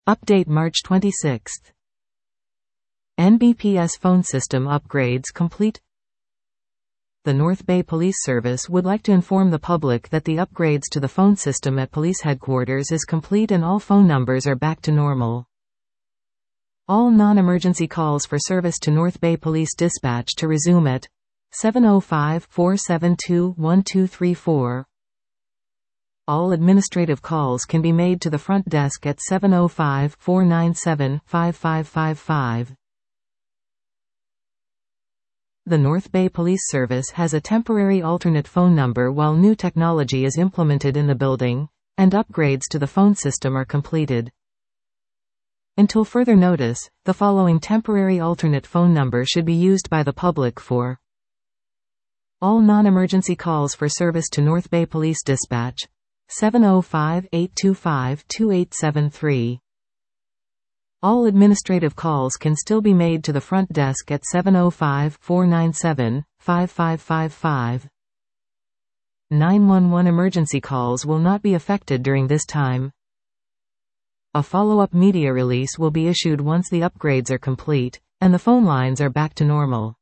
Update March 26. NBPS phone system upgrades complete. The North Bay Police Service would like to inform the public that the upgrades to the phone system at police headquarters is complete and all phone numbers are back to normal. All non-emergency calls for service to North Bay Police Dispatch to resume at 705-472-1234. All administrative calls can be made to the front desk at 705-497-5555. The North Bay Police Service has a temporary alternate phone number while new technology is implemented in the building, and upgrades to the phone system are completed. Until further notice, the following temporary alternate phone number should be used by the public for all non-emergency calls for service to North Bay Police Dispatch, 705-825-2873. All administrative calls can still be made to the front desk at 705-497-5555. 911 emergency calls will not be affected during this time. A follow-up media release will be issued once the upgrades are complete, and the phone lines are back to normal.